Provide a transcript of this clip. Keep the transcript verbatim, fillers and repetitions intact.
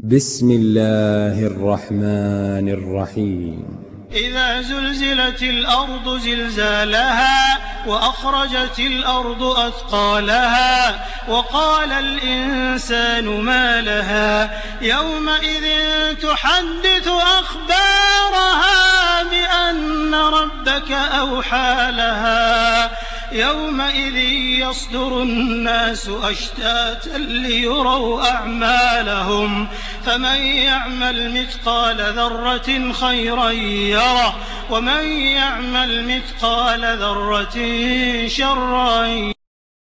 بسم الله الرحمن الرحيم إذا زلزلت الأرض زلزالها وأخرجت الأرض أثقالها وقال الإنسان ما لها يومئذ تحدث أخبارها بأن ربك أوحى لها يومئذ يصدر الناس أشتاتا ليروا أعمالهم فمن يعمل مثقال ذرة خيرا يره ومن يعمل مثقال ذرة شرا